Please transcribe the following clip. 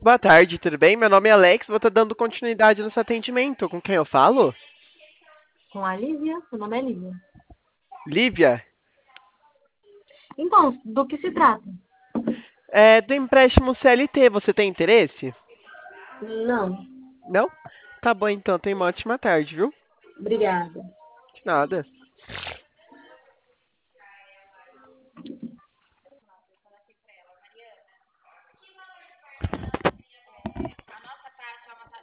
Boa tarde, tudo bem? Meu nome é Alex, vou estar dando continuidade no seu atendimento. Com quem eu falo? Com a Lívia, meu nome é Lívia. Lívia? Então, do que se trata? É do empréstimo CLT, você tem interesse? Não, Não? Tá bom então, tenha uma ótima tarde, viu? obrigada. De nada.